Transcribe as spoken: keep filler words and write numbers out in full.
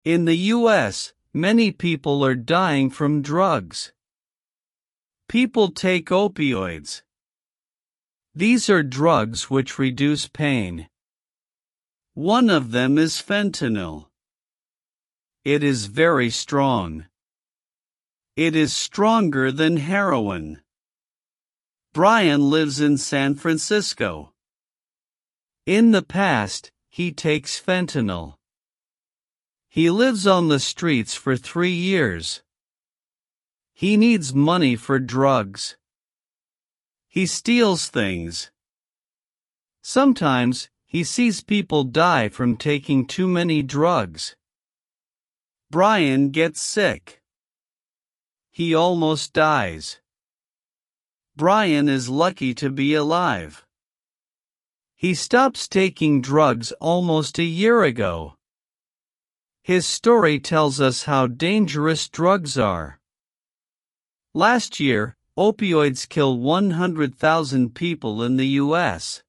In the U S, many people are dying from drugs. People take opioids. These are drugs which reduce pain. One of them is fentanyl. It is very strong. It is stronger than heroin. Brian lives in San Francisco. In the past, he takes fentanyl. He lives on the streets for three years. He needs money for drugs. He steals things. Sometimes, he sees people die from taking too many drugs. Brian gets sick. He almost dies. Brian is lucky to be alive. He stops taking drugs almost a year ago. His story tells us how dangerous drugs are. Last year, opioids killed one hundred thousand people in the U S